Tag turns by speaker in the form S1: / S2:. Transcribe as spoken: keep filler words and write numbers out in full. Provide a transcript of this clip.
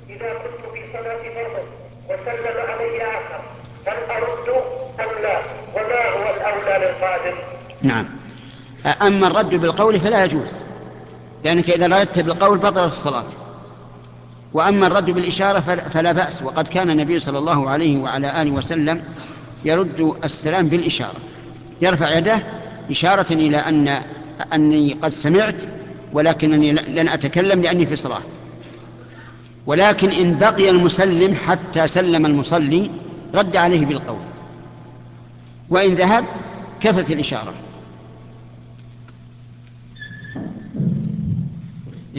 S1: إذا كنت في صلاة فرض وسلم علي آخر هل أرد أم لا؟ وما هو الأولى للقادم؟
S2: نعم. أما الرد بالقول فلا يجوز، لأنك إذا رددت بالقول بطلت الصلاة. وأما الرد بالإشارة فلا بأس، وقد كان النبي صلى الله عليه وعلى آله وسلم يرد السلام بالإشارة، يرفع يده إشارة إلى أن أني قد سمعت ولكنني لن أتكلم لأني في صلاة. ولكن إن بقي المسلم حتى سلم المصلي رد عليه بالقول، وإن ذهب كفت الإشارة.